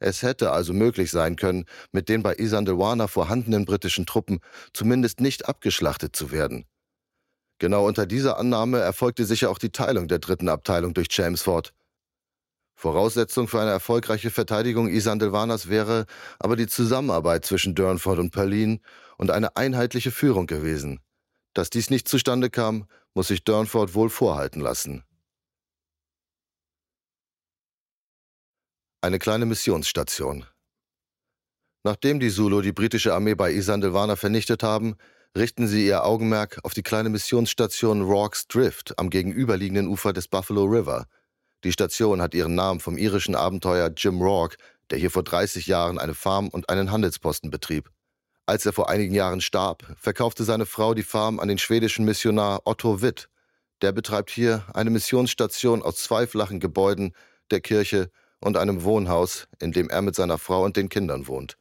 Es hätte also möglich sein können, mit den bei Isandlwana vorhandenen britischen Truppen zumindest nicht abgeschlachtet zu werden. Genau unter dieser Annahme erfolgte sicher auch die Teilung der 3. Abteilung durch Chelmsford. Voraussetzung für eine erfolgreiche Verteidigung Isandlwanas wäre aber die Zusammenarbeit zwischen Durnford und Perlin und eine einheitliche Führung gewesen. Dass dies nicht zustande kam, muss sich Durnford wohl vorhalten lassen. Eine kleine Missionsstation. Nachdem die Zulu die britische Armee bei Isandlwana vernichtet haben, richten sie ihr Augenmerk auf die kleine Missionsstation Rorke's Drift am gegenüberliegenden Ufer des Buffalo River. Die Station hat ihren Namen vom irischen Abenteurer Jim Rourke, der hier vor 30 Jahren eine Farm und einen Handelsposten betrieb. Als er vor einigen Jahren starb, verkaufte seine Frau die Farm an den schwedischen Missionar Otto Witt. Der betreibt hier eine Missionsstation aus 2 flachen Gebäuden, der Kirche und einem Wohnhaus, in dem er mit seiner Frau und den Kindern wohnt.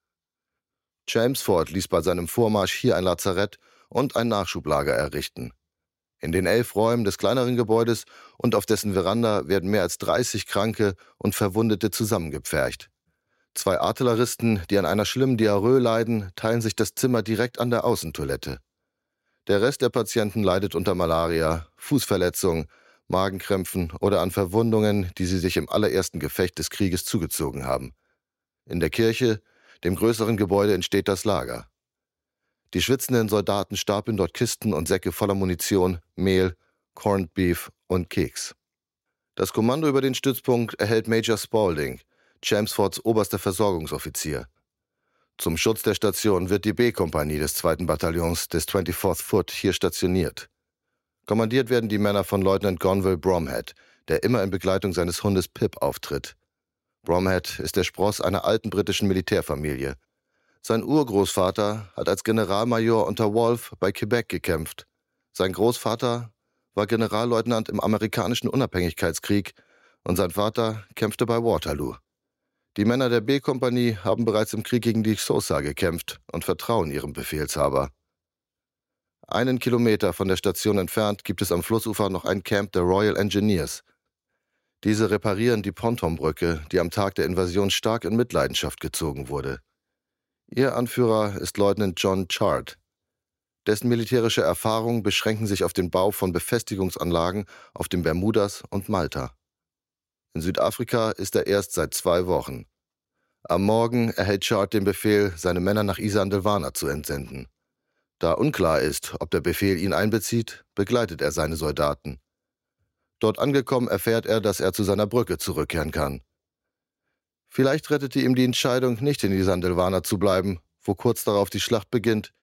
Chelmsford ließ bei seinem Vormarsch hier ein Lazarett und ein Nachschublager errichten. In den 11 Räumen des kleineren Gebäudes und auf dessen Veranda werden mehr als 30 Kranke und Verwundete zusammengepfercht. 2 Artilleristen, die an einer schlimmen Diarrhoe leiden, teilen sich das Zimmer direkt an der Außentoilette. Der Rest der Patienten leidet unter Malaria, Fußverletzungen, Magenkrämpfen oder an Verwundungen, die sie sich im allerersten Gefecht des Krieges zugezogen haben. In der Kirche, dem größeren Gebäude, entsteht das Lager. Die schwitzenden Soldaten stapeln dort Kisten und Säcke voller Munition, Mehl, Corned Beef und Keks. Das Kommando über den Stützpunkt erhält Major Spaulding, Chelmsfords oberster Versorgungsoffizier. Zum Schutz der Station wird die B-Kompanie des 2. Bataillons des 24th Foot hier stationiert. Kommandiert werden die Männer von Leutnant Gonville Bromhead, der immer in Begleitung seines Hundes Pip auftritt. Bromhead ist der Spross einer alten britischen Militärfamilie. Sein Urgroßvater hat als Generalmajor unter Wolfe bei Quebec gekämpft. Sein Großvater war Generalleutnant im amerikanischen Unabhängigkeitskrieg und sein Vater kämpfte bei Waterloo. Die Männer der B-Kompanie haben bereits im Krieg gegen die Xhosa gekämpft und vertrauen ihrem Befehlshaber. 1 Kilometer von der Station entfernt gibt es am Flussufer noch ein Camp der Royal Engineers. Diese reparieren die Pontonbrücke, die am Tag der Invasion stark in Mitleidenschaft gezogen wurde. Ihr Anführer ist Leutnant John Chard. Dessen militärische Erfahrungen beschränken sich auf den Bau von Befestigungsanlagen auf den Bermudas und Malta. In Südafrika ist er erst seit 2 Wochen. Am Morgen erhält Chard den Befehl, seine Männer nach Isandlwana zu entsenden. Da unklar ist, ob der Befehl ihn einbezieht, begleitet er seine Soldaten. Dort angekommen erfährt er, dass er zu seiner Brücke zurückkehren kann. Vielleicht rettete ihm die Entscheidung, nicht in Isandlwana zu bleiben, wo kurz darauf die Schlacht beginnt,